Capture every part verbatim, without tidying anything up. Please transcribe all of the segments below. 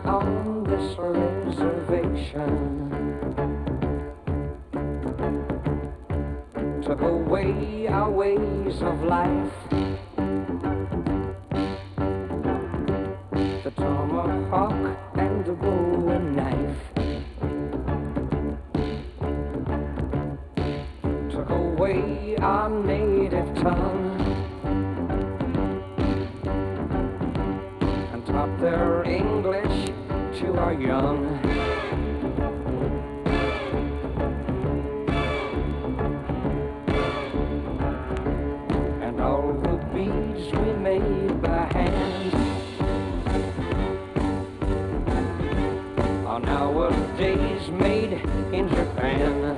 on this reservation took away our ways of life. The tomahawk and the bowie knife took away our native tongue and taught their English to our young. And all the beads we made by hand are nowadays made in Japan.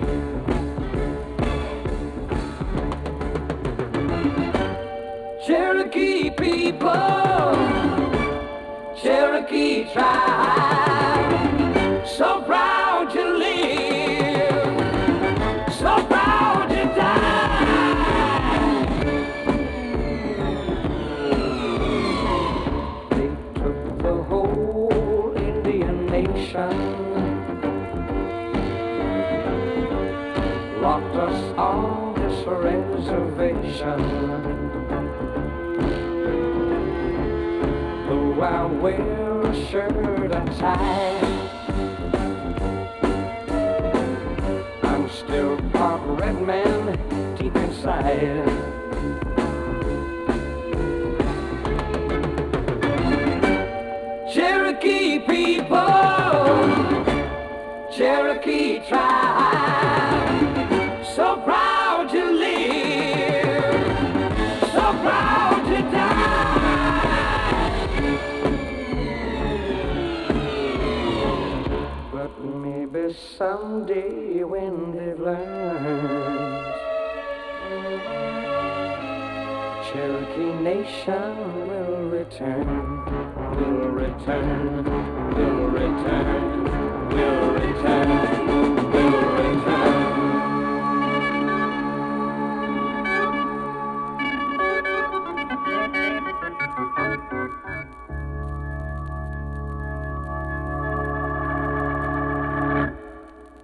Cherokee people, Cherokee tribe, so proud to live, so proud to die. They took the whole Indian nation, locked us on this reservation. Though I wear a shirt and tie, I'm still part red man deep inside. Cherokee people, Cherokee tribe, so proud to live, so proud to die. But maybe someday when they've learned, Cherokee Nation will return, will return, will return, will return, will return.